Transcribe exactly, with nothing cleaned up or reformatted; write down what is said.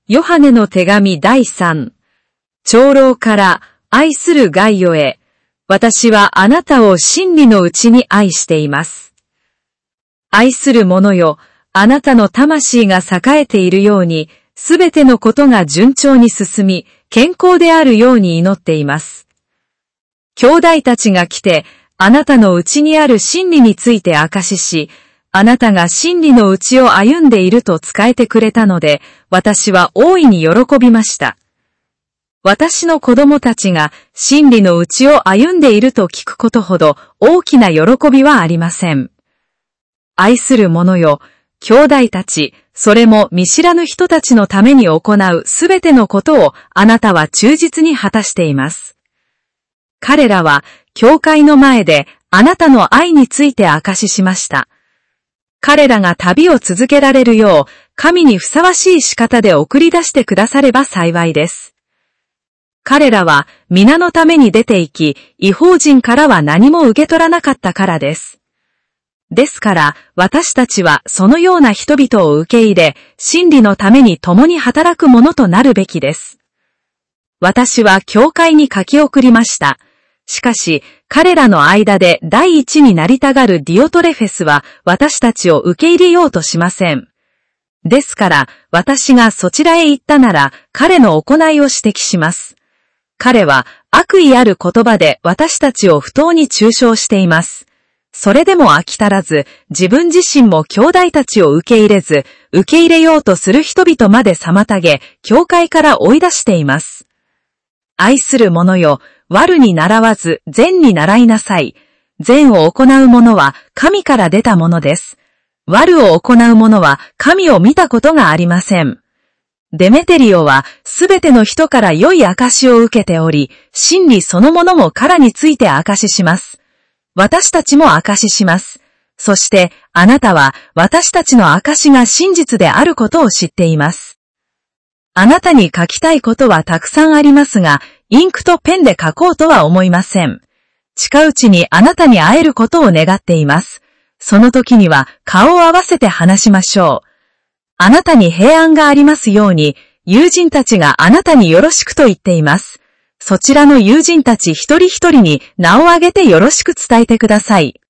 ヨハネの手紙だいさん。長老から愛するガイオへ。私はあなたを真理のうちに愛しています。愛する者よ、あなたの魂が栄えているように、すべてのことが順調に進み、健康であるように祈っています。兄弟たちが来て、あなたのうちにある真理について証しし、あなたが真理のうちを歩んでいると伝えてくれたので、私は大いに喜びました。私の子供たちが真理のうちを歩んでいると聞くことほど大きな喜びはありません。愛する者よ、兄弟たち、それも見知らぬ人たちのために行うすべてのことをあなたは忠実に果たしています。彼らは教会の前であなたの愛について証ししました。彼らが旅を続けられるよう、神にふさわしい仕方で送り出してくだされば幸いです。彼らは皆のために出て行き、異邦人からは何も受け取らなかったからです。ですから、私たちはそのような人々を受け入れ、真理のために共に働くものとなるべきです。私は教会に書き送りました。しかし、彼らの間で第一になりたがるディオトレフェスは私たちを受け入れようとしません。ですから、私がそちらへ行ったなら、彼の行いを指摘します。彼は悪意ある言葉で私たちを不当に中傷しています。それでも飽き足らず、自分自身も兄弟たちを受け入れず、受け入れようとする人々まで妨げ、教会から追い出しています。愛する者よ、悪に習わず善に習いなさい。善を行う者は神から出たものです。悪を行う者は神を見たことがありません。デメテリオはすべての人から良い証を受けており、真理そのものも彼について証しします。私たちも証しします。そしてあなたは私たちの証が真実であることを知っています。あなたに書きたいことはたくさんありますが、インクとペンで書こうとは思いません。近いうちにあなたに会えることを願っています。その時には顔を合わせて話しましょう。あなたに平安がありますように、友人たちがあなたによろしくと言っています。そちらの友人たち一人一人に名を挙げてよろしく伝えてください。